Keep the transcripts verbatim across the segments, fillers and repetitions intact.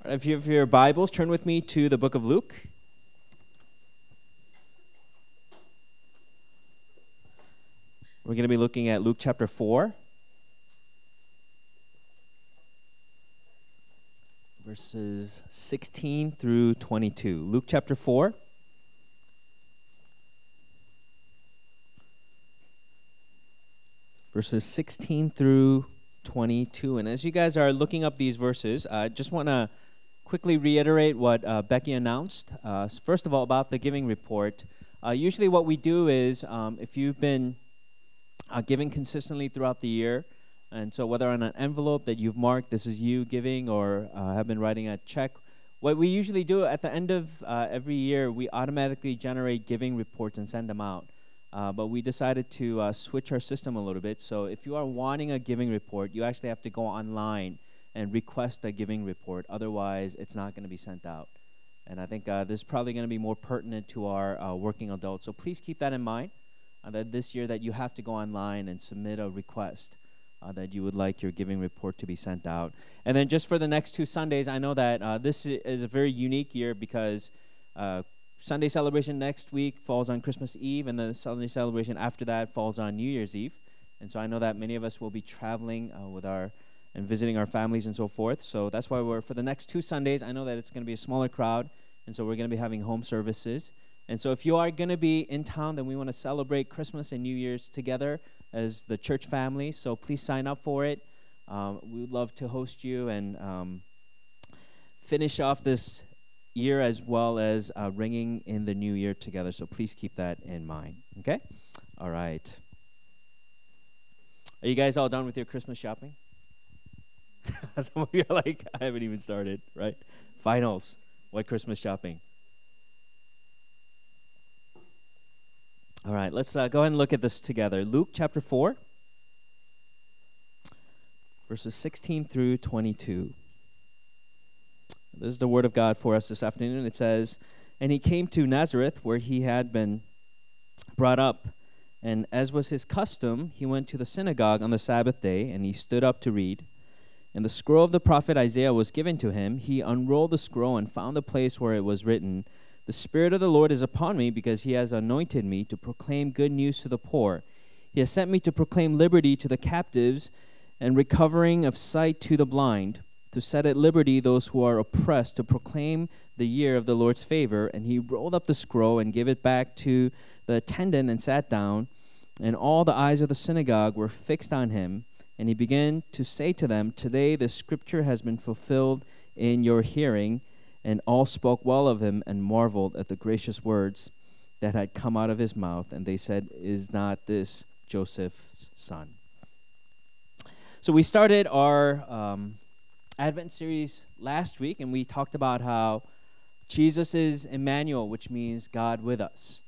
If you have your Bibles, turn with me to the book of Luke. We're going to be looking at Luke chapter four, verses sixteen through twenty-two. Luke chapter four. Verses sixteen through twenty-two. And as you guys are looking up these verses, I just want to quickly reiterate what uh, Becky announced. Uh, first of all, about the giving report. Uh, usually what we do is, um, if you've been uh, giving consistently throughout the year, and so whether on an envelope that you've marked, this is you giving, or uh, have been writing a check, what we usually do at the end of uh, every year, we automatically generate giving reports and send them out. Uh, but we decided to uh, switch our system a little bit. So if you are wanting a giving report, you actually have to go online and request a giving report. Otherwise, it's not going to be sent out. And I think uh, this is probably going to be more pertinent to our uh, working adults. So please keep that in mind, uh, that this year that you have to go online and submit a request uh, that you would like your giving report to be sent out. And then just for the next two Sundays, I know that uh, this is a very unique year because uh, Sunday celebration next week falls on Christmas Eve, and the Sunday celebration after that falls on New Year's Eve. And so I know that many of us will be traveling uh, with our and visiting our families and so forth. So that's why we're, for the next two Sundays, I know that it's going to be a smaller crowd, and so we're going to be having home services. And so if you are going to be in town, then we want to celebrate Christmas and New Year's together as the church family. So please sign up for it. Um, we would love to host you and um, finish off this year as well as uh, ringing in the new year together. So please keep that in mind. Okay? All right. Are you guys all done with your Christmas shopping? Some of you are like, I haven't even started, right? Finals. What Christmas shopping? All right, let's uh, go ahead and look at this together. Luke chapter four, verses sixteen through twenty-two. This is the word of God for us this afternoon. It says, "And he came to Nazareth, where he had been brought up. And as was his custom, he went to the synagogue on the Sabbath day, and he stood up to read. And the scroll of the prophet Isaiah was given to him. He unrolled the scroll and found the place where it was written, 'The Spirit of the Lord is upon me, because he has anointed me to proclaim good news to the poor. He has sent me to proclaim liberty to the captives and recovering of sight to the blind, to set at liberty those who are oppressed, to proclaim the year of the Lord's favor.' And he rolled up the scroll and gave it back to the attendant and sat down. And all the eyes of the synagogue were fixed on him. And he began to say to them, 'Today the scripture has been fulfilled in your hearing.' And all spoke well of him and marveled at the gracious words that had come out of his mouth. And they said, 'Is not this Joseph's son?'" So we started our um, Advent series last week, and we talked about how Jesus is Emmanuel, which means God with us.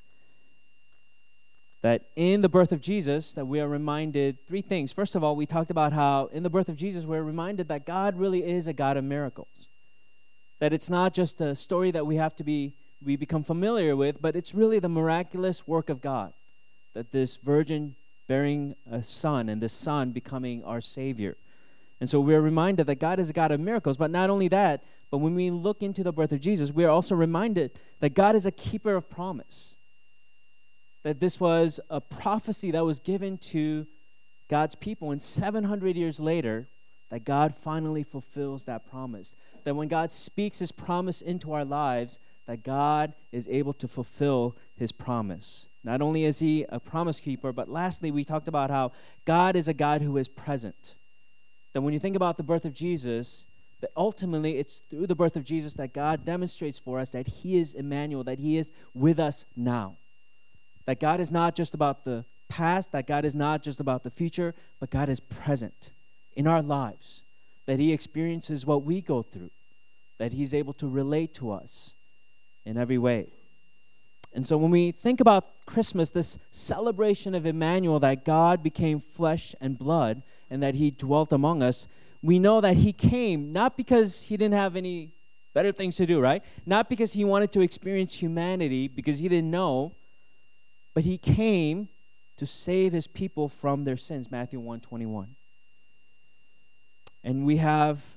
That in the birth of Jesus, that we are reminded three things. First of all, we talked about how in the birth of Jesus, we're reminded that God really is a God of miracles. That it's not just a story that we have to be, we become familiar with, but it's really the miraculous work of God. That this virgin bearing a son, and this son becoming our Savior. And so we're reminded that God is a God of miracles. But not only that, but when we look into the birth of Jesus, we are also reminded that God is a keeper of promise. That this was a prophecy that was given to God's people, and seven hundred years later, that God finally fulfills that promise. That when God speaks his promise into our lives, that God is able to fulfill his promise. Not only is he a promise keeper, but lastly, we talked about how God is a God who is present. That when you think about the birth of Jesus, that ultimately it's through the birth of Jesus that God demonstrates for us that he is Emmanuel, that he is with us now. That God is not just about the past, that God is not just about the future, but God is present in our lives. That he experiences what we go through. That he's able to relate to us in every way. And so when we think about Christmas, this celebration of Emmanuel, that God became flesh and blood and that he dwelt among us, we know that he came not because he didn't have any better things to do, right? Not because he wanted to experience humanity, because he didn't know, but he came to save his people from their sins, Matthew one twenty-one. And we have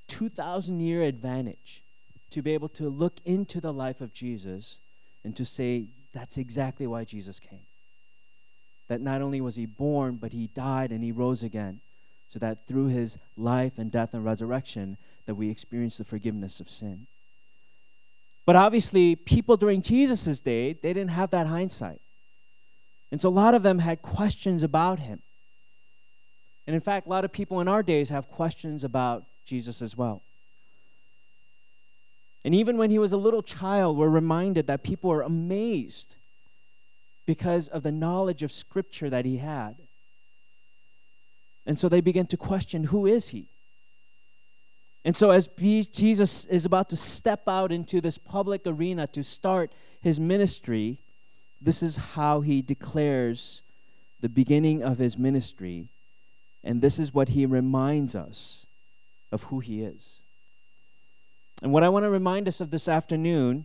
two thousand year advantage to be able to look into the life of Jesus and to say that's exactly why Jesus came. That not only was he born, but he died and he rose again, so that through his life and death and resurrection that we experience the forgiveness of sin. But obviously, people during Jesus' day, they didn't have that hindsight. And so a lot of them had questions about him. And in fact, a lot of people in our days have questions about Jesus as well. And even when he was a little child, we're reminded that people are amazed because of the knowledge of Scripture that he had. And so they begin to question, who is he? And so as Jesus is about to step out into this public arena to start his ministry, this is how he declares the beginning of his ministry. And this is what he reminds us of who he is. And what I want to remind us of this afternoon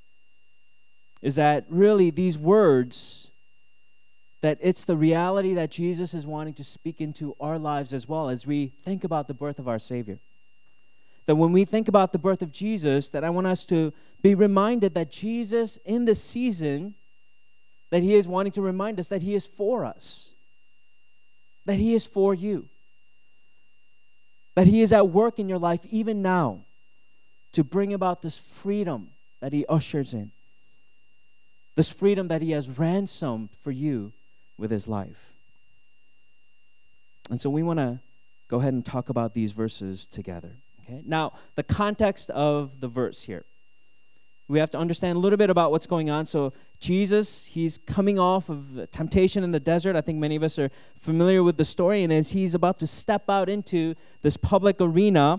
is that really these words, that it's the reality that Jesus is wanting to speak into our lives as well as we think about the birth of our Savior. That when we think about the birth of Jesus, that I want us to be reminded that Jesus in this season, that he is wanting to remind us that he is for us. That he is for you. That he is at work in your life even now to bring about this freedom that he ushers in. This freedom that he has ransomed for you with his life. And so we want to go ahead and talk about these verses together. Okay? Now, the context of the verse here. We have to understand a little bit about what's going on. So Jesus, he's coming off of temptation in the desert. I think many of us are familiar with the story. And as he's about to step out into this public arena,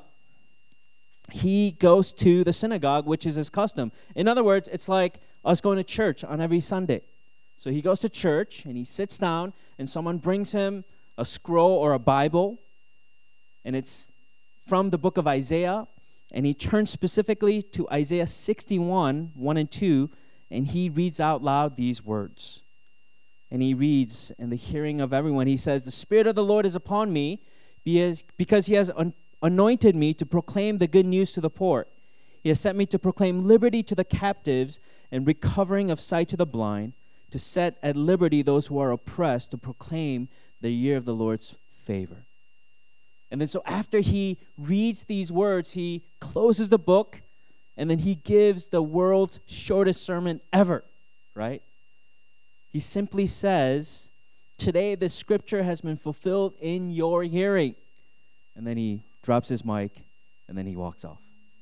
he goes to the synagogue, which is his custom. In other words, it's like us going to church on every Sunday. So he goes to church and he sits down and someone brings him a scroll or a Bible. And it's from the book of Isaiah. And he turns specifically to Isaiah sixty-one, one and two, and he reads out loud these words. And he reads in the hearing of everyone, he says, "The Spirit of the Lord is upon me because he has anointed me to proclaim the good news to the poor. He has sent me to proclaim liberty to the captives and recovering of sight to the blind, to set at liberty those who are oppressed, to proclaim the year of the Lord's favor." And then so after he reads these words, he closes the book, and then he gives the world's shortest sermon ever, right? He simply says, "Today this scripture has been fulfilled in your hearing." And then he drops his mic, and then he walks off.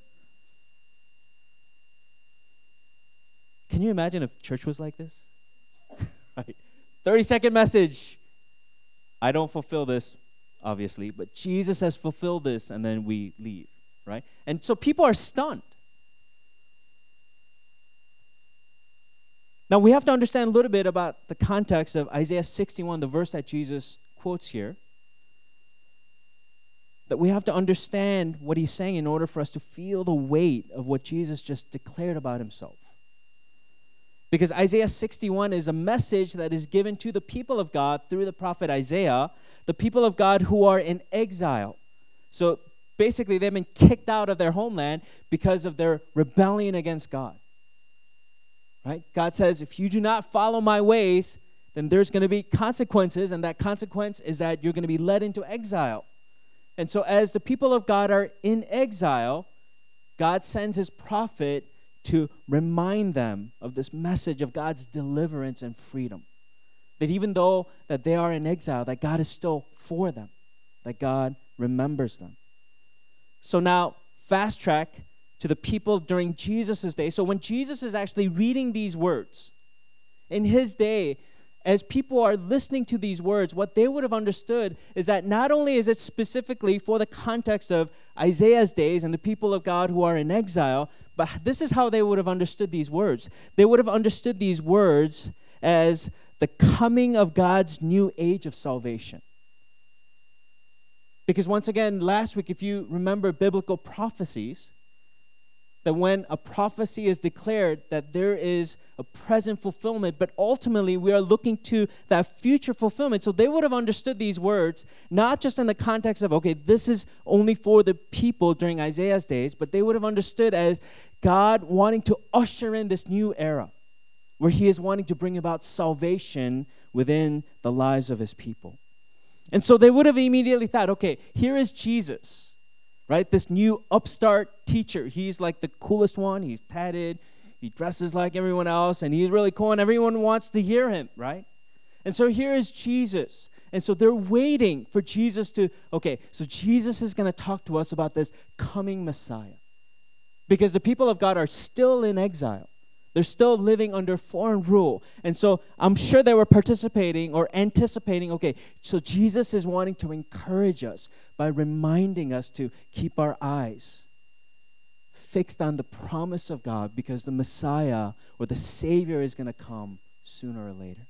Can you imagine if church was like this? Right? thirty-second message. I don't fulfill this, obviously, but Jesus has fulfilled this, and then we leave, right? And so people are stunned. Now, we have to understand a little bit about the context of Isaiah sixty-one, the verse that Jesus quotes here. That we have to understand what he's saying in order for us to feel the weight of what Jesus just declared about himself. Because Isaiah sixty-one is a message that is given to the people of God through the prophet Isaiah, the people of God who are in exile. So basically, they've been kicked out of their homeland because of their rebellion against God. Right? God says, if you do not follow my ways, then there's going to be consequences, and that consequence is that you're going to be led into exile. And so as the people of God are in exile, God sends his prophet to remind them of this message of God's deliverance and freedom. That even though that they are in exile, that God is still for them, that God remembers them. So now, fast track to the people during Jesus' day. So when Jesus is actually reading these words, in his day, as people are listening to these words, what they would have understood is that not only is it specifically for the context of Isaiah's days and the people of God who are in exile, but this is how they would have understood these words. They would have understood these words as the coming of God's new age of salvation. Because once again, last week, if you remember biblical prophecies, that when a prophecy is declared, that there is a present fulfillment, but ultimately we are looking to that future fulfillment. So they would have understood these words, not just in the context of, okay, this is only for the people during Isaiah's days, but they would have understood as God wanting to usher in this new era, where he is wanting to bring about salvation within the lives of his people. And so they would have immediately thought, okay, here is Jesus, right? This new upstart teacher. He's like the coolest one. He's tatted. He dresses like everyone else, and he's really cool, and everyone wants to hear him, right? And so here is Jesus. And so they're waiting for Jesus to, okay, so Jesus is going to talk to us about this coming Messiah. Because the people of God are still in exile. They're still living under foreign rule. And so I'm sure they were participating or anticipating, okay, so Jesus is wanting to encourage us by reminding us to keep our eyes fixed on the promise of God, because the Messiah or the Savior is going to come sooner or later.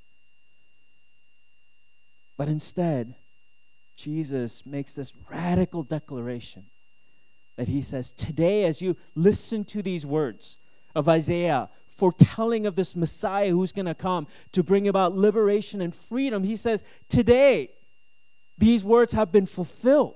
But instead, Jesus makes this radical declaration that he says, today as you listen to these words of Isaiah, foretelling of this Messiah who's going to come to bring about liberation and freedom, he says, today, these words have been fulfilled.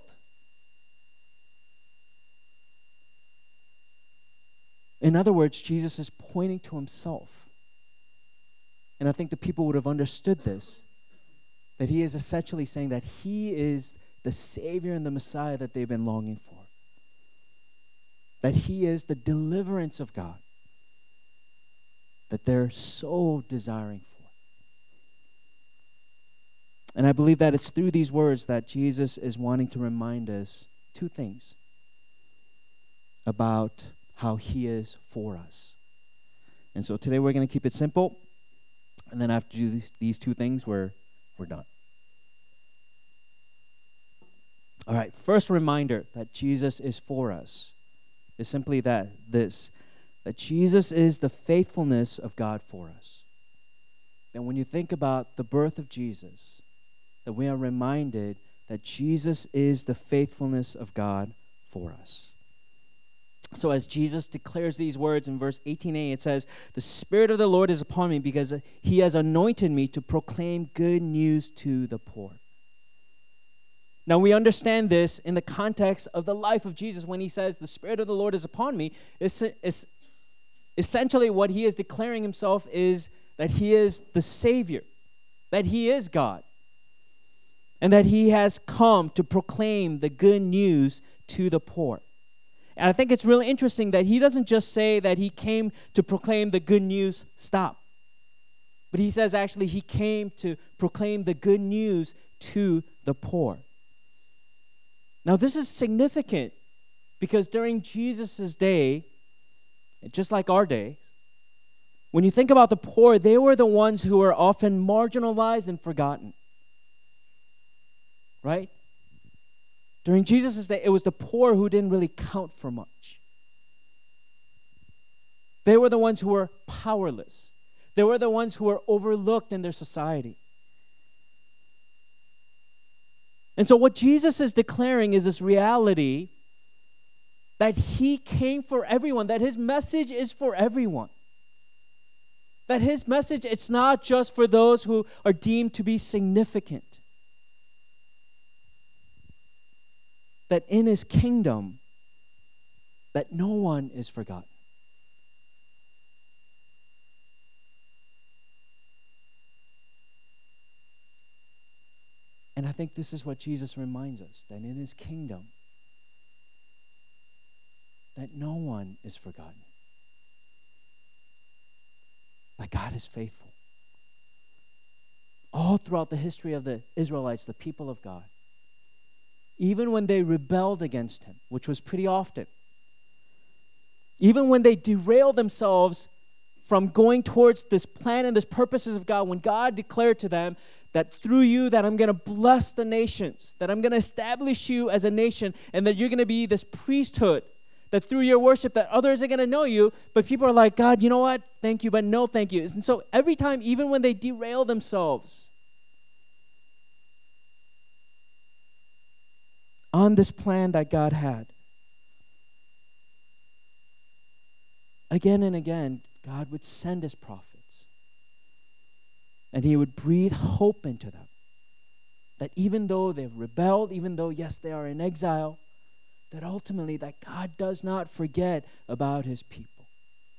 In other words, Jesus is pointing to himself. And I think the people would have understood this, that he is essentially saying that he is the Savior and the Messiah that they've been longing for. That he is the deliverance of God that they're so desiring for. And I believe that it's through these words that Jesus is wanting to remind us two things about how he is for us. And so today we're going to keep it simple, and then after do these, these two things, we're, we're done. All right, first reminder that Jesus is for us is simply that this, that Jesus is the faithfulness of God for us. And when you think about the birth of Jesus, that we are reminded that Jesus is the faithfulness of God for us. So as Jesus declares these words in verse eighteen a, it says, "The Spirit of the Lord is upon me because he has anointed me to proclaim good news to the poor." Now we understand this in the context of the life of Jesus when he says, "The Spirit of the Lord is upon me." It's, it's, essentially what he is declaring himself is that he is the Savior, that he is God, and that he has come to proclaim the good news to the poor. And I think it's really interesting that he doesn't just say that he came to proclaim the good news, stop. But he says actually he came to proclaim the good news to the poor. Now this is significant because during Jesus' day, just like our days, when you think about the poor, they were the ones who were often marginalized and forgotten. Right? During Jesus' day, it was the poor who didn't really count for much. They were the ones who were powerless. They were the ones who were overlooked in their society. And so what Jesus is declaring is this reality that he came for everyone, that his message is for everyone. That his message, it's not just for those who are deemed to be significant. That in his kingdom, that no one is forgotten. And I think this is what Jesus reminds us, that in his kingdom, that no one is forgotten. That God is faithful. All throughout the history of the Israelites, the people of God, even when they rebelled against him, which was pretty often, even when they derailed themselves from going towards this plan and this purposes of God, when God declared to them that through you that I'm going to bless the nations, that I'm going to establish you as a nation, and that you're going to be this priesthood, that through your worship that others are going to know you, but people are like, God, you know what? Thank you, but no thank you. And so every time, even when they derail themselves on this plan that God had, again and again, God would send his prophets. And he would breathe hope into them. That even though they've rebelled, even though, yes, they are in exile, that ultimately that God does not forget about his people.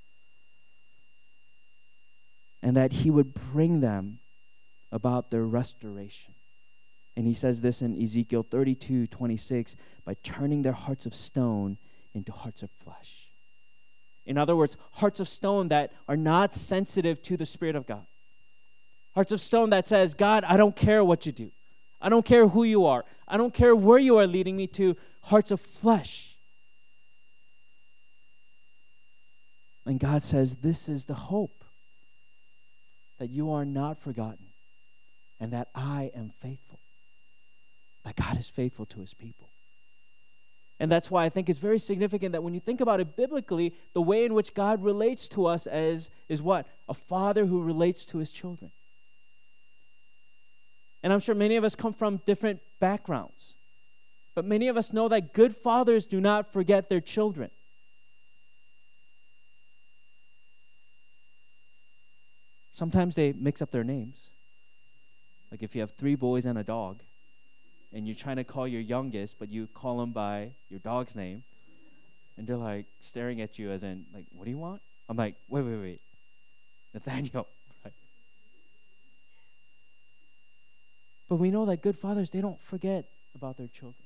And that he would bring them about their restoration. And he says this in Ezekiel thirty-two twenty-six, by turning their hearts of stone into hearts of flesh. In other words, hearts of stone that are not sensitive to the Spirit of God. Hearts of stone that says, God, I don't care what you do. I don't care who you are. I don't care where you are leading me to. Hearts of flesh. And God says, this is the hope. That you are not forgotten. And that I am faithful. That God is faithful to his people. And that's why I think it's very significant that when you think about it biblically, the way in which God relates to us as is what? A father who relates to his children. And I'm sure many of us come from different backgrounds. But many of us know that good fathers do not forget their children. Sometimes they mix up their names. Like if you have three boys and a dog, and you're trying to call your youngest, but you call him by your dog's name, and they're like staring at you as in, like, what do you want? I'm like, wait, wait, wait. Nathaniel. Right? But we know that good fathers, they don't forget about their children.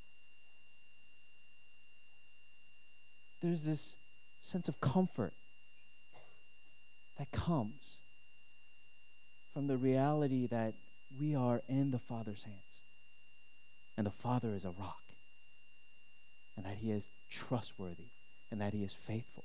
There's this sense of comfort that comes from the reality that we are in the Father's hands. And the Father is a rock. And that he is trustworthy. And that he is faithful.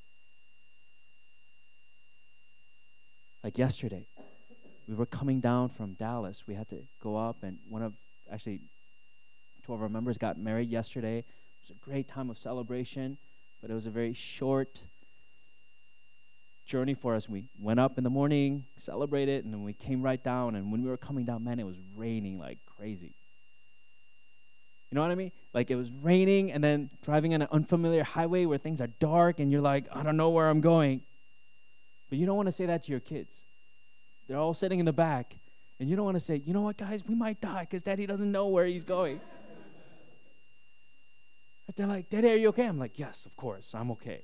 Like yesterday, we were coming down from Dallas. We had to go up, and one of, actually, two of our members got married yesterday. It was a great time of celebration, but it was a very short journey for us. We went up in the morning, celebrated, and then we came right down, and when we were coming down, man, it was raining like crazy. You know what I mean? Like it was raining, and then driving on an unfamiliar highway where things are dark, and you're like, I don't know where I'm going. But you don't want to say that to your kids. They're all sitting in the back, and you don't want to say, you know what, guys, we might die because Daddy doesn't know where he's going. But they're like, Daddy, are you okay? I'm like, yes, of course, I'm okay.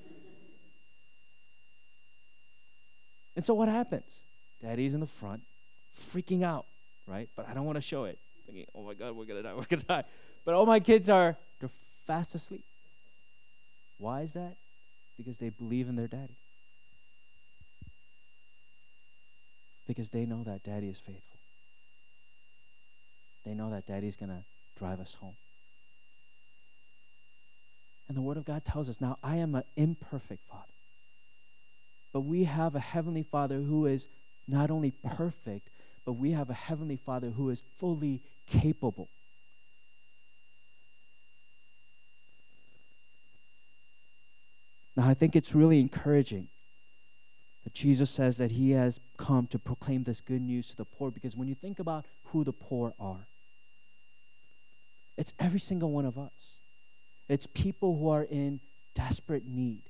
And so what happens? Daddy's in the front, freaking out, right? But I don't want to show it. Thinking, oh my God, we're going to die, we're going to die. But all my kids are, they're fast asleep. Why is that? Because they believe in their daddy. Because they know that daddy is faithful. They know that daddy's going to drive us home. And the Word of God tells us, now I am an imperfect father. But we have a heavenly Father who is not only perfect, but we have a heavenly Father who is fully capable. Now, I think it's really encouraging that Jesus says that he has come to proclaim this good news to the poor, because when you think about who the poor are, it's every single one of us. It's people who are in desperate need.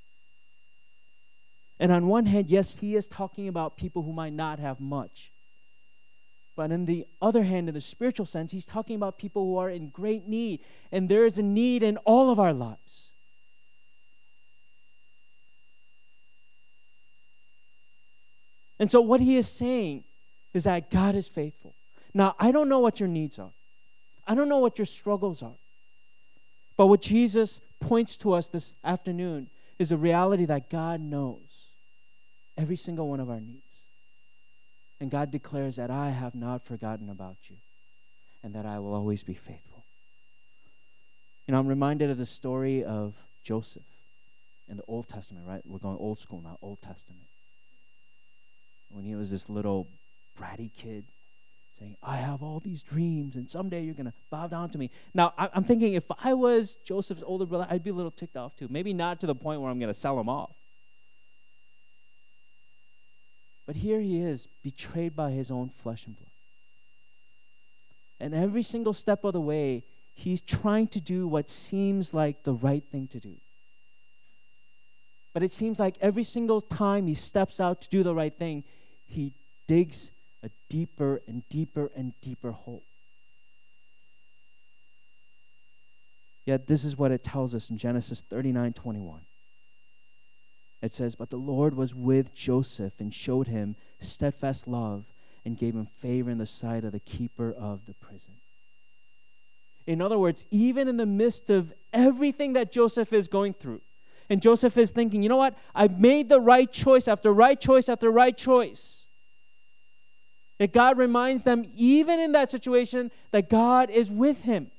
And on one hand, yes, he is talking about people who might not have much. But on the other hand, in the spiritual sense, he's talking about people who are in great need. And there is a need in all of our lives. And so what he is saying is that God is faithful. Now, I don't know what your needs are. I don't know what your struggles are. But what Jesus points to us this afternoon is the reality that God knows every single one of our needs. And God declares that I have not forgotten about you and that I will always be faithful. You know, I'm reminded of the story of Joseph in the Old Testament, right? We're going old school now, Old Testament. When he was this little bratty kid saying, I have all these dreams and someday you're going to bow down to me. Now, I'm thinking if I was Joseph's older brother, I'd be a little ticked off too. Maybe not to the point where I'm going to sell him off. But here he is, betrayed by his own flesh and blood. And every single step of the way, he's trying to do what seems like the right thing to do. But it seems like every single time he steps out to do the right thing, he digs a deeper and deeper and deeper hole. Yet this is what it tells us in Genesis thirty-nine twenty-one. It says, "But the Lord was with Joseph and showed him steadfast love and gave him favor in the sight of the keeper of the prison." In other words, even in the midst of everything that Joseph is going through, and Joseph is thinking, you know what? I've made the right choice after right choice after right choice. That God reminds them, even in that situation, that God is with him.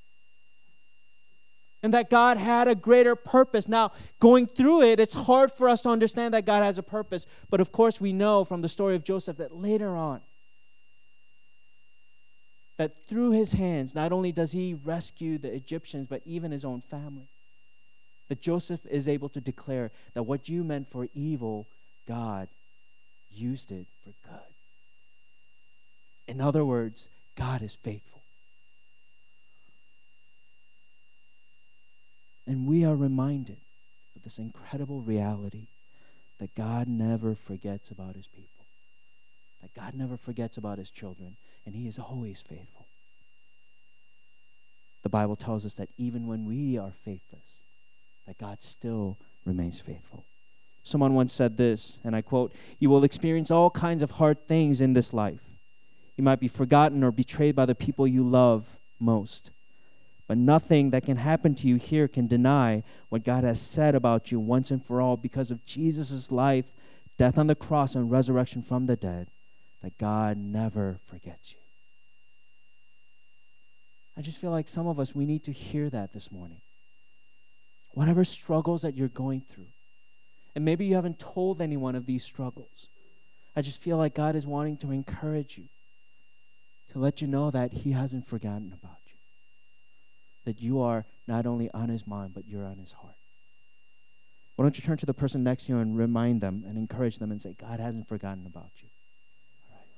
And that God had a greater purpose. Now, going through it, it's hard for us to understand that God has a purpose. But of course, we know from the story of Joseph that later on, that through his hands, not only does he rescue the Egyptians, but even his own family. That Joseph is able to declare that what you meant for evil, God used it for good. In other words, God is faithful. And we are reminded of this incredible reality that God never forgets about his people. That God never forgets about his children, and he is always faithful. The Bible tells us that even when we are faithless, that God still remains faithful. Someone once said this, and I quote, "You will experience all kinds of hard things in this life. You might be forgotten or betrayed by the people you love most. But nothing that can happen to you here can deny what God has said about you once and for all because of Jesus' life, death on the cross, and resurrection from the dead, that God never forgets you." I just feel like some of us, we need to hear that this morning. Whatever struggles that you're going through, and maybe you haven't told anyone of these struggles, I just feel like God is wanting to encourage you, to let you know that he hasn't forgotten about you. That you are not only on his mind, but you're on his heart. Why don't you turn to the person next to you and remind them and encourage them and say, God hasn't forgotten about you. All right.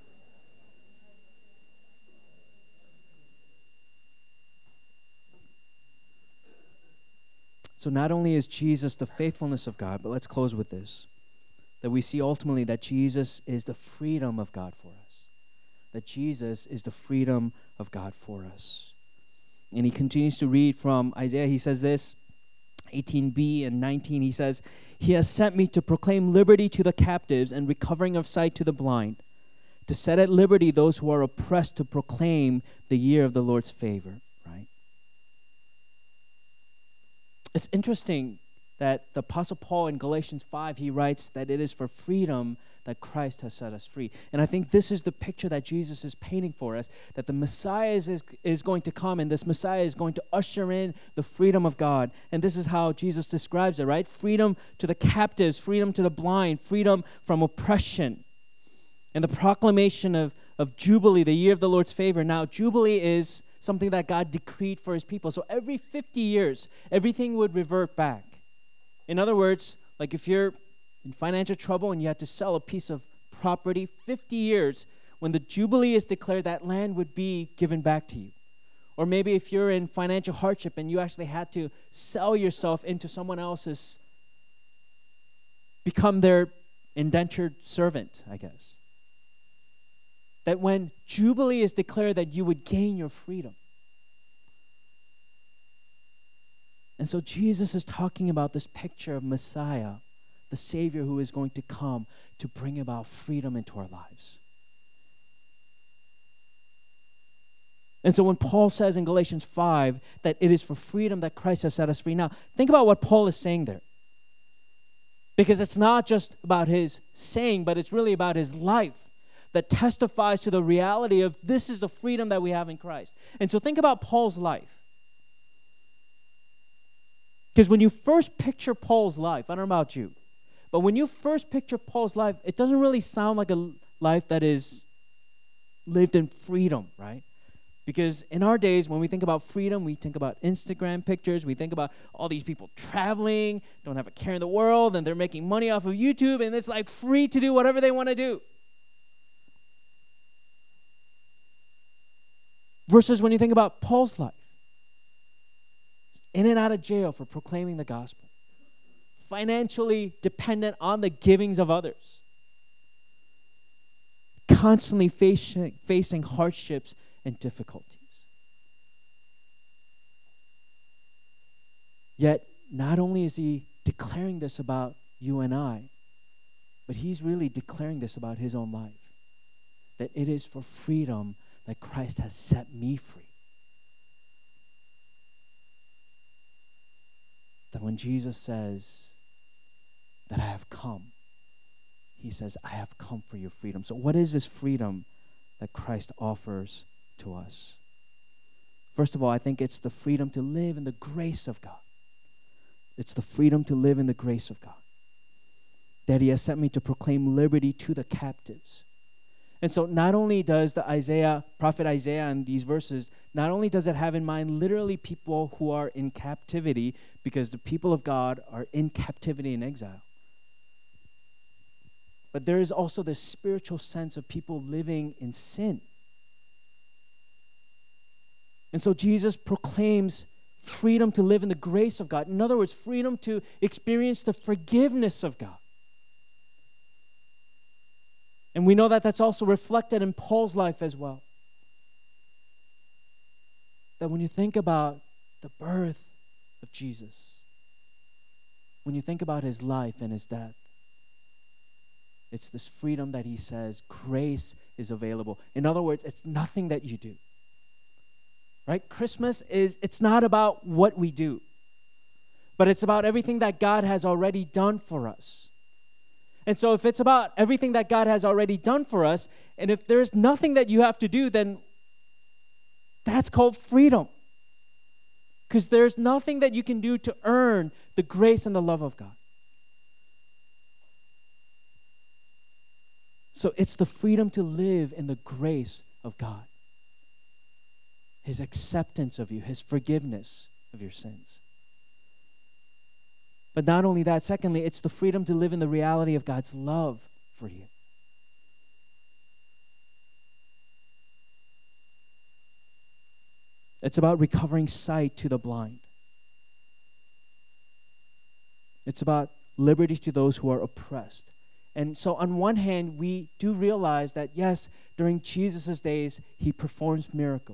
So not only is Jesus the faithfulness of God, but let's close with this. That we see ultimately that Jesus is the freedom of God for us. That Jesus is the freedom of God for us. And he continues to read from Isaiah. He says this, eighteen b and nineteen. He says, "He has sent me to proclaim liberty to the captives and recovering of sight to the blind, to set at liberty those who are oppressed, to proclaim the year of the Lord's favor." Right? It's interesting that the Apostle Paul in Galatians five, he writes that it is for freedom that Christ has set us free. And I think this is the picture that Jesus is painting for us, that the Messiah is, is, is going to come, and this Messiah is going to usher in the freedom of God. And this is how Jesus describes it, right? Freedom to the captives, freedom to the blind, freedom from oppression. And the proclamation of, of Jubilee, the year of the Lord's favor. Now, Jubilee is something that God decreed for his people. So every fifty years, everything would revert back. In other words, like if you're in financial trouble and you had to sell a piece of property, fifty years, when the Jubilee is declared, that land would be given back to you. Or maybe if you're in financial hardship and you actually had to sell yourself into someone else's, become their indentured servant, I guess. That when Jubilee is declared, that you would gain your freedom. And so Jesus is talking about this picture of Messiah, the Savior who is going to come to bring about freedom into our lives. And so when Paul says in Galatians five that it is for freedom that Christ has set us free, now think about what Paul is saying there. Because it's not just about his saying, but it's really about his life that testifies to the reality of this is the freedom that we have in Christ. And so think about Paul's life. Because when you first picture Paul's life, I don't know about you, but when you first picture Paul's life, it doesn't really sound like a life that is lived in freedom, right? Because in our days, when we think about freedom, we think about Instagram pictures. We think about all these people traveling, don't have a care in the world, and they're making money off of YouTube, and it's like free to do whatever they want to do. Versus when you think about Paul's life, in and out of jail for proclaiming the gospel, financially dependent on the givings of others, constantly facing, facing hardships and difficulties. Yet, not only is he declaring this about you and I, but he's really declaring this about his own life. That it is for freedom that Christ has set me free. That when Jesus says that I have come, he says, I have come for your freedom. So what is this freedom that Christ offers to us? First of all, I think it's the freedom to live in the grace of God. It's the freedom to live in the grace of God. That he has sent me to proclaim liberty to the captives. And so not only does the Isaiah, prophet Isaiah in these verses, not only does it have in mind literally people who are in captivity, because the people of God are in captivity and exile, but there is also this spiritual sense of people living in sin. And so Jesus proclaims freedom to live in the grace of God. In other words, freedom to experience the forgiveness of God. And we know that that's also reflected in Paul's life as well. That when you think about the birth of Jesus, when you think about his life and his death, it's this freedom that he says grace is available. In other words, it's nothing that you do. Right? Christmas is, it's not about what we do, but it's about everything that God has already done for us. And so if it's about everything that God has already done for us, and if there's nothing that you have to do, then that's called freedom. Because there's nothing that you can do to earn the grace and the love of God. So it's the freedom to live in the grace of God. His acceptance of you, his forgiveness of your sins. But not only that, secondly, it's the freedom to live in the reality of God's love for you. It's about recovering sight to the blind. It's about liberty to those who are oppressed. And so on one hand, we do realize that, yes, during Jesus' days, he performs miracles.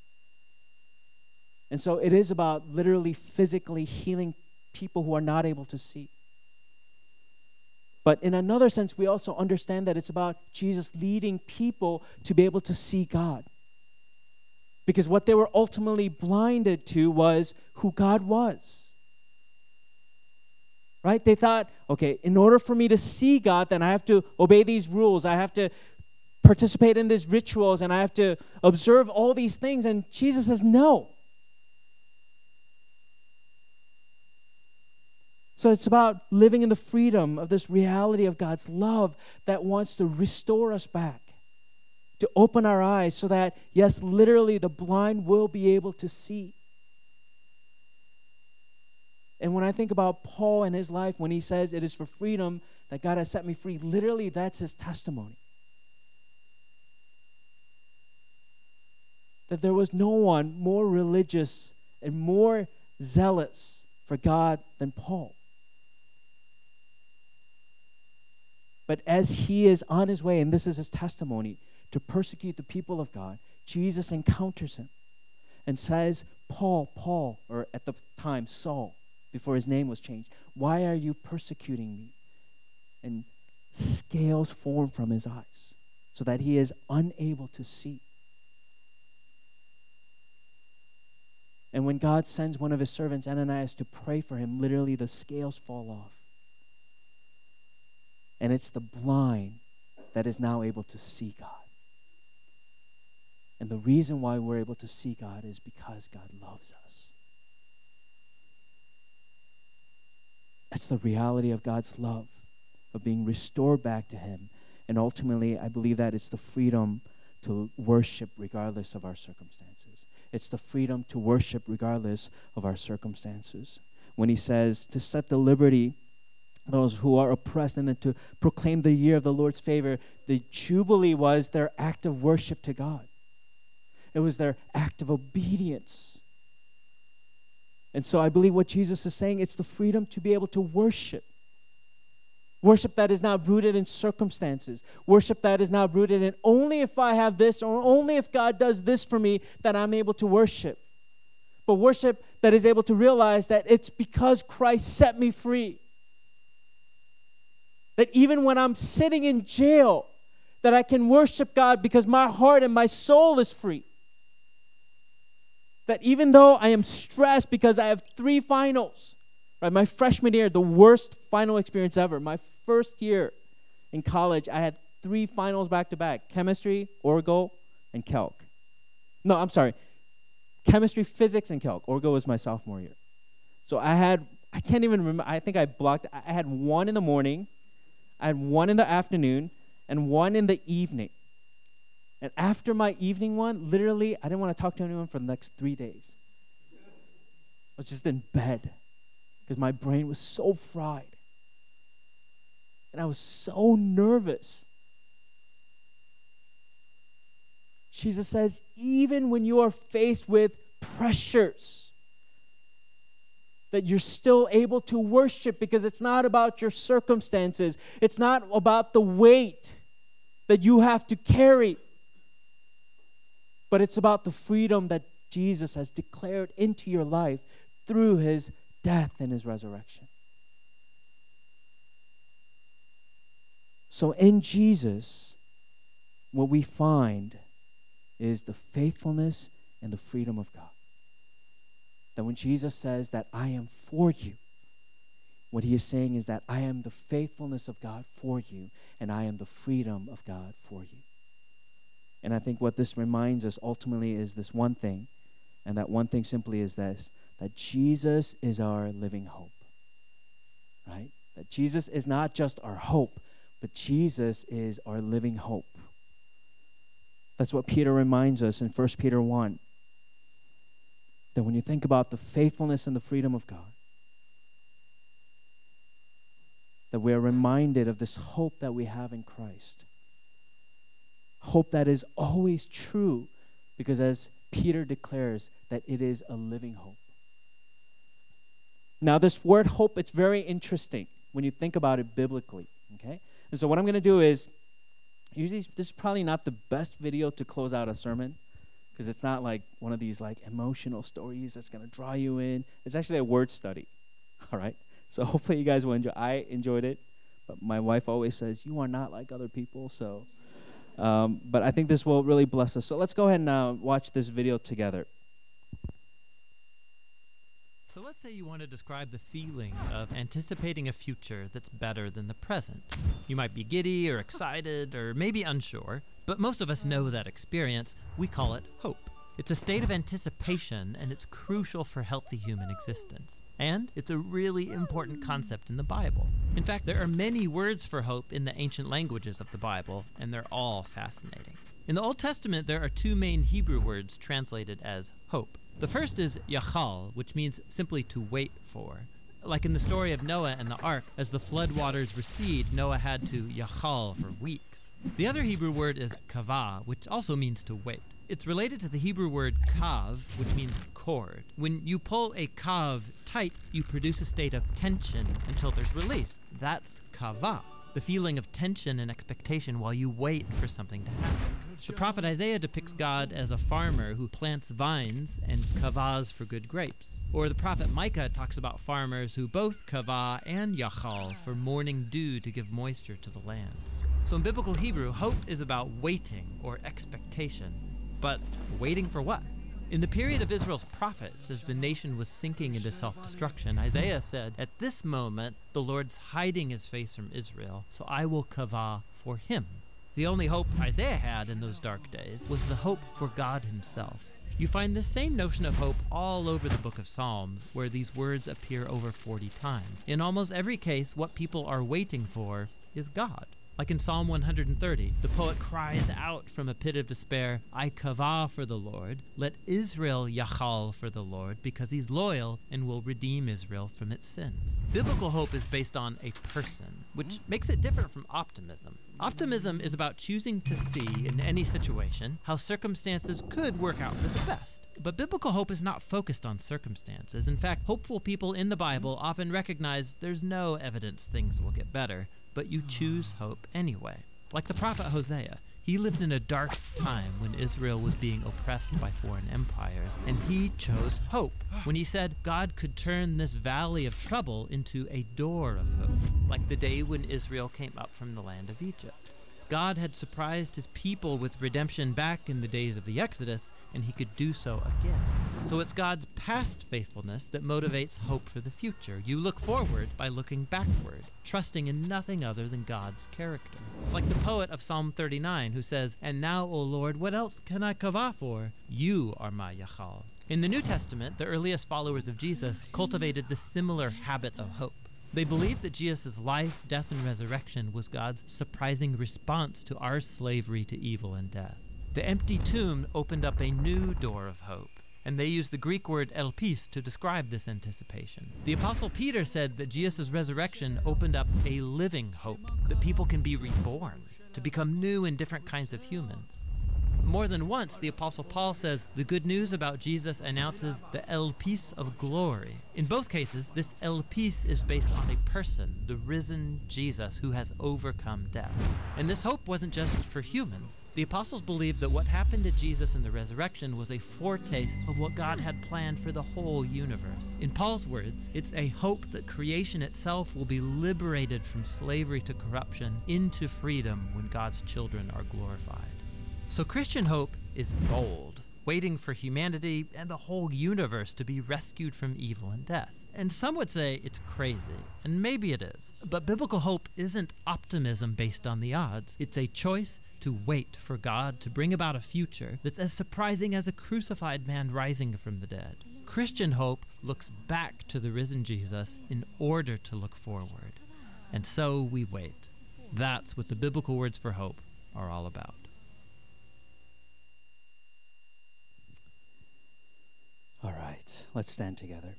And so it is about literally physically healing people who are not able to see. But in another sense, we also understand that it's about Jesus leading people to be able to see God. Because what they were ultimately blinded to was who God was. Right? They thought, okay, in order for me to see God, then I have to obey these rules. I have to participate in these rituals, and I have to observe all these things. And Jesus says, no. So it's about living in the freedom of this reality of God's love that wants to restore us back, to open our eyes so that, yes, literally the blind will be able to see. And when I think about Paul and his life, when he says it is for freedom that God has set me free, literally that's his testimony. That there was no one more religious and more zealous for God than Paul. But as he is on his way, and this is his testimony, to persecute the people of God, Jesus encounters him and says, Paul, Paul, or at the time, Saul, before his name was changed, why are you persecuting me? And scales form from his eyes so that he is unable to see. And when God sends one of his servants, Ananias, to pray for him, literally the scales fall off. And it's the blind that is now able to see God. And the reason why we're able to see God is because God loves us. That's the reality of God's love, of being restored back to him. And ultimately, I believe that it's the freedom to worship regardless of our circumstances. It's the freedom to worship regardless of our circumstances. When he says to set the liberty those who are oppressed, and then to proclaim the year of the Lord's favor, the Jubilee was their act of worship to God. It was their act of obedience. And so I believe what Jesus is saying, it's the freedom to be able to worship. Worship that is not rooted in circumstances. Worship that is not rooted in only if I have this or only if God does this for me that I'm able to worship. But worship that is able to realize that it's because Christ set me free. That even when I'm sitting in jail, that I can worship God because my heart and my soul is free. That even though I am stressed because I have three finals, right? My freshman year, the worst final experience ever. My first year in college, I had three finals back to back: chemistry, Orgo, and Calc. No, I'm sorry. Chemistry, physics, and Calc. Orgo was my sophomore year. So I had, I can't even remember, I think I blocked, I had one in the morning, I had one in the afternoon, and one in the evening. And after my evening one, literally, I didn't want to talk to anyone for the next three days. I was just in bed because my brain was so fried. And I was so nervous. Jesus says, even when you are faced with pressures, that you're still able to worship because it's not about your circumstances. It's not about the weight that you have to carry. But it's about the freedom that Jesus has declared into your life through his death and his resurrection. So in Jesus, what we find is the faithfulness and the freedom of God. That when Jesus says that I am for you, what he is saying is that I am the faithfulness of God for you, and I am the freedom of God for you. And I think what this reminds us ultimately is this one thing, and that one thing simply is this, that Jesus is our living hope, right? That Jesus is not just our hope, but Jesus is our living hope. That's what Peter reminds us in First Peter one, that when you think about the faithfulness and the freedom of God, that we are reminded of this hope that we have in Christ. Hope that is always true, because as Peter declares, that it is a living hope. Now, this word hope, it's very interesting when you think about it biblically, okay? And so what I'm going to do is, usually this is probably not the best video to close out a sermon, because it's not like one of these like emotional stories that's going to draw you in. It's actually a word study, all right? So hopefully you guys will enjoy. I enjoyed it, but my wife always says, you are not like other people, so... Um, but I think this will really bless us. So let's go ahead and uh, watch this video together. So let's say you want to describe the feeling of anticipating a future that's better than the present. You might be giddy or excited or maybe unsure, but most of us know that experience. We call it hope. It's a state of anticipation, and it's crucial for healthy human existence. And it's a really important concept in the Bible. In fact, there are many words for hope in the ancient languages of the Bible, and they're all fascinating. In the Old Testament, there are two main Hebrew words translated as hope. The first is yachal, which means simply to wait for. Like in the story of Noah and the ark, as the flood waters recede, Noah had to yachal for weeks. The other Hebrew word is kavah, which also means to wait. It's related to the Hebrew word kav, which means cord. When you pull a kav tight, you produce a state of tension until there's release. That's kavah, the feeling of tension and expectation while you wait for something to happen. The prophet Isaiah depicts God as a farmer who plants vines and kavahs for good grapes. Or the prophet Micah talks about farmers who both kavah and yachal for morning dew to give moisture to the land. So in biblical Hebrew, hope is about waiting or expectation. But waiting for what? In the period of Israel's prophets, as the nation was sinking into self-destruction, Isaiah said, at this moment, the Lord's hiding his face from Israel, so I will kavah for him. The only hope Isaiah had in those dark days was the hope for God himself. You find the same notion of hope all over the book of Psalms, where these words appear over forty times. In almost every case, what people are waiting for is God. Like in Psalm one hundred thirty, the poet cries out from a pit of despair, I kavah for the Lord, let Israel yachal for the Lord, because he's loyal and will redeem Israel from its sins. Biblical hope is based on a person, which makes it different from optimism. Optimism is about choosing to see in any situation how circumstances could work out for the best. But biblical hope is not focused on circumstances. In fact, hopeful people in the Bible often recognize there's no evidence things will get better, but you choose hope anyway. Like the prophet Hosea, he lived in a dark time when Israel was being oppressed by foreign empires, and he chose hope when he said God could turn this valley of trouble into a door of hope, like the day when Israel came up from the land of Egypt. God had surprised his people with redemption back in the days of the Exodus, and he could do so again. So it's God's past faithfulness that motivates hope for the future. You look forward by looking backward, trusting in nothing other than God's character. It's like the poet of Psalm thirty-nine who says, And now, O Lord, what else can I kavah for? You are my yachal. In the New Testament, the earliest followers of Jesus cultivated the similar habit of hope. They believed that Jesus' life, death, and resurrection was God's surprising response to our slavery to evil and death. The empty tomb opened up a new door of hope, and they used the Greek word elpis to describe this anticipation. The Apostle Peter said that Jesus' resurrection opened up a living hope, that people can be reborn, to become new and different kinds of humans. More than once, the Apostle Paul says the good news about Jesus announces the elpis of glory. In both cases, this elpis is based on a person, the risen Jesus, who has overcome death. And this hope wasn't just for humans. The apostles believed that what happened to Jesus in the resurrection was a foretaste of what God had planned for the whole universe. In Paul's words, it's a hope that creation itself will be liberated from slavery to corruption into freedom when God's children are glorified. So Christian hope is bold, waiting for humanity and the whole universe to be rescued from evil and death. And some would say it's crazy, and maybe it is. But biblical hope isn't optimism based on the odds. It's a choice to wait for God to bring about a future that's as surprising as a crucified man rising from the dead. Christian hope looks back to the risen Jesus in order to look forward. And so we wait. That's what the biblical words for hope are all about. All right, let's stand together.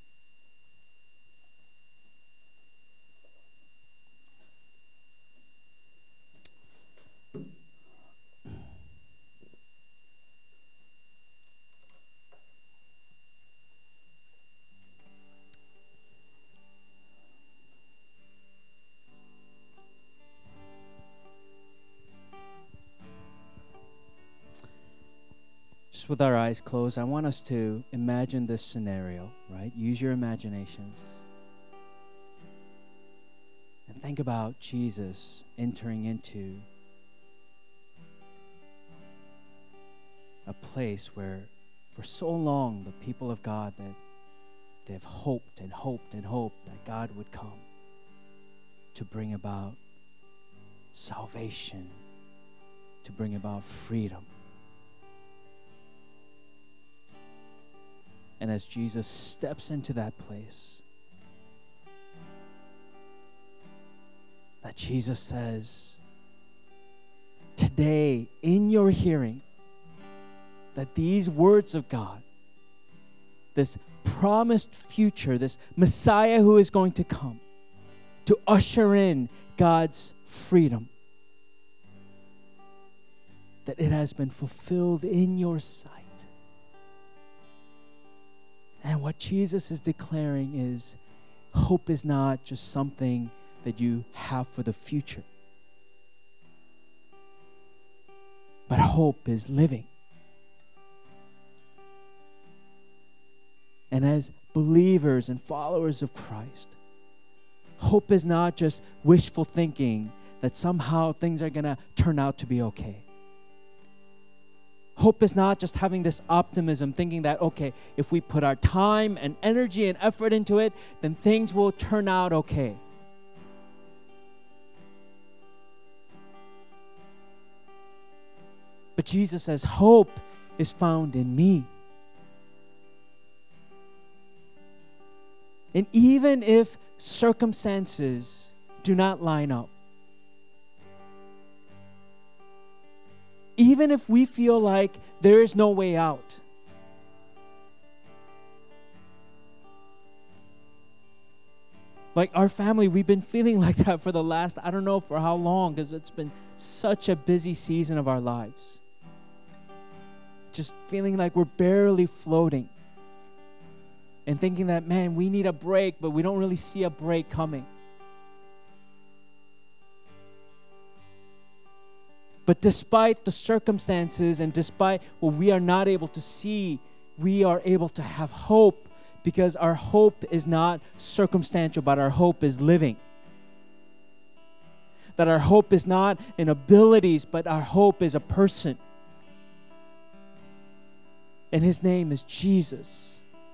Just with our eyes closed, I want us to imagine this scenario, right? Use your imaginations. And think about Jesus entering into a place where for so long the people of God, that they've hoped and hoped and hoped that God would come to bring about salvation, to bring about freedom. And as Jesus steps into that place, that Jesus says, today in your hearing, that these words of God, this promised future, this Messiah who is going to come to usher in God's freedom, that it has been fulfilled in your sight. And what Jesus is declaring is hope is not just something that you have for the future, but hope is living. And as believers and followers of Christ, hope is not just wishful thinking that somehow things are going to turn out to be okay. Hope is not just having this optimism, thinking that, okay, if we put our time and energy and effort into it, then things will turn out okay. But Jesus says, hope is found in me. And even if circumstances do not line up, even if we feel like there is no way out. Like our family, we've been feeling like that for the last, I don't know for how long, because it's been such a busy season of our lives. Just feeling like we're barely floating. And thinking that, man, we need a break, but we don't really see a break coming. But despite the circumstances and despite what we are not able to see, we are able to have hope, because our hope is not circumstantial, but our hope is living. That our hope is not in abilities, but our hope is a person. And his name is Jesus.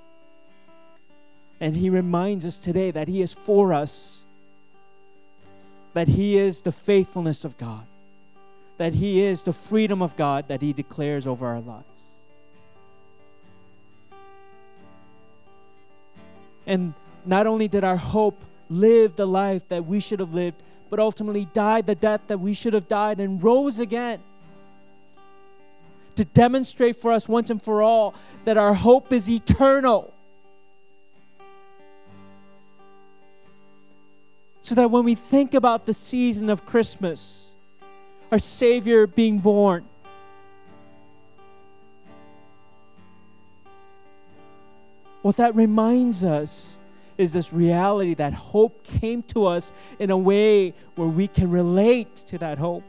And he reminds us today that he is for us, that he is the faithfulness of God, that he is the freedom of God that he declares over our lives. And not only did our hope live the life that we should have lived, but ultimately died the death that we should have died and rose again to demonstrate for us once and for all that our hope is eternal. So that when we think about the season of Christmas, our Savior being born, what that reminds us is this reality that hope came to us in a way where we can relate to that hope.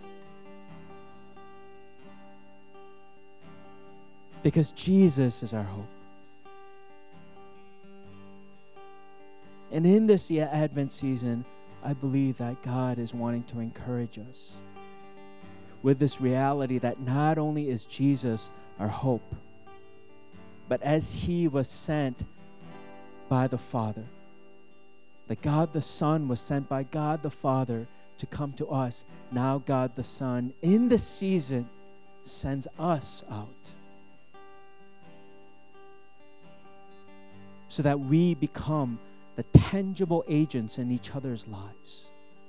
Because Jesus is our hope. And in this Advent season, I believe that God is wanting to encourage us with this reality that not only is Jesus our hope, but as he was sent by the Father, that God the Son was sent by God the Father to come to us. Now God the Son, in this season, sends us out so that we become the tangible agents in each other's lives.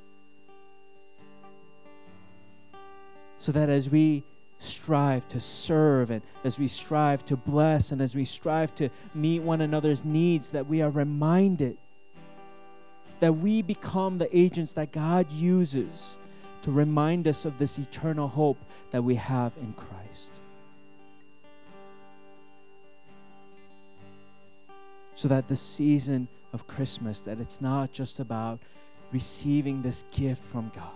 So that as we strive to serve and as we strive to bless and as we strive to meet one another's needs, that we are reminded that we become the agents that God uses to remind us of this eternal hope that we have in Christ. So that the season of Christmas, that it's not just about receiving this gift from God,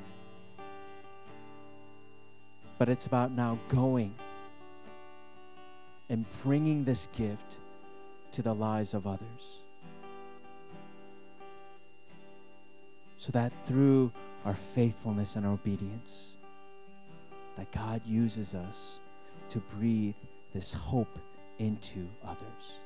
but it's about now going and bringing this gift to the lives of others. So that through our faithfulness and our obedience, that God uses us to breathe this hope into others.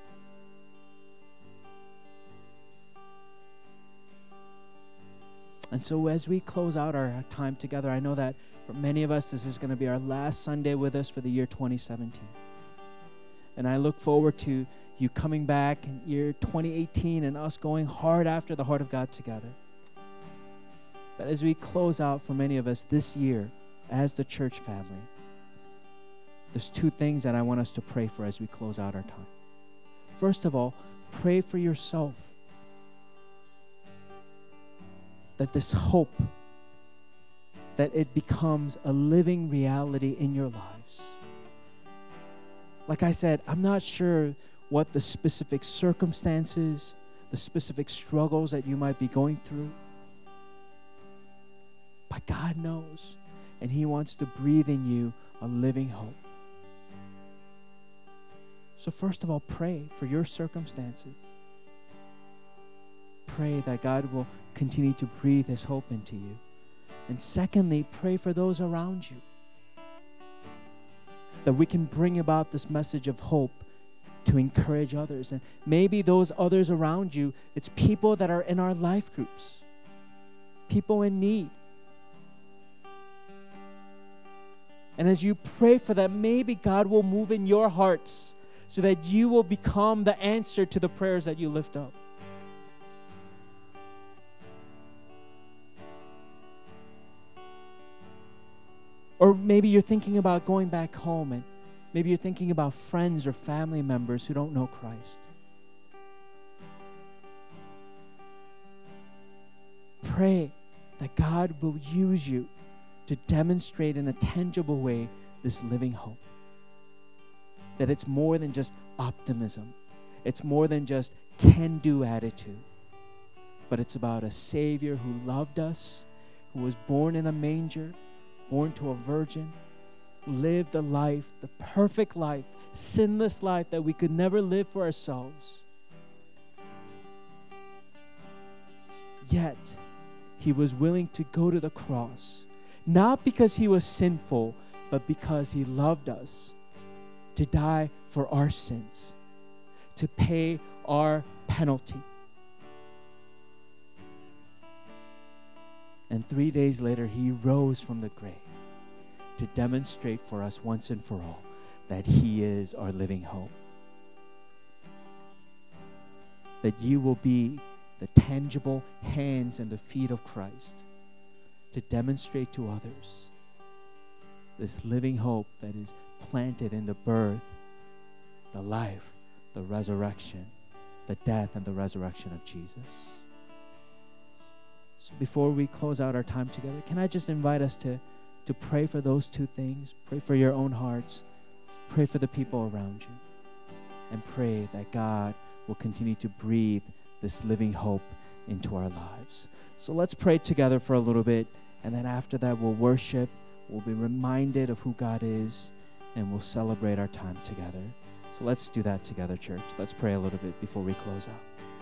And so as we close out our time together, I know that for many of us, this is going to be our last Sunday with us for the year twenty seventeen. And I look forward to you coming back in year twenty eighteen and us going hard after the heart of God together. But as we close out for many of us this year as the church family, there's two things that I want us to pray for as we close out our time. First of all, pray for yourself, that this hope, that it becomes a living reality in your lives. Like I said, I'm not sure what the specific circumstances, the specific struggles that you might be going through, but God knows, and he wants to breathe in you a living hope. So first of all, pray for your circumstances. Pray that God will continue to breathe his hope into you. And secondly, pray for those around you, that we can bring about this message of hope to encourage others. And maybe those others around you, it's people that are in our life groups, people in need. And as you pray for them, maybe God will move in your hearts so that you will become the answer to the prayers that you lift up. Or maybe you're thinking about going back home, and maybe you're thinking about friends or family members who don't know Christ. Pray that God will use you to demonstrate in a tangible way this living hope. That it's more than just optimism. It's more than just can-do attitude. But it's about a Savior who loved us, who was born in a manger, born to a virgin, lived the life, the perfect life, sinless life that we could never live for ourselves. Yet, he was willing to go to the cross, not because he was sinful, but because he loved us, to die for our sins, to pay our penalty. And three days later, he rose from the grave to demonstrate for us once and for all that he is our living hope. That you will be the tangible hands and the feet of Christ to demonstrate to others this living hope that is planted in the birth, the life, the resurrection, the death and the resurrection of Jesus. So before we close out our time together, can I just invite us to, to pray for those two things? Pray for your own hearts. Pray for the people around you. And pray that God will continue to breathe this living hope into our lives. So let's pray together for a little bit, and then after that we'll worship, we'll be reminded of who God is, and we'll celebrate our time together. So let's do that together, church. Let's pray a little bit before we close out.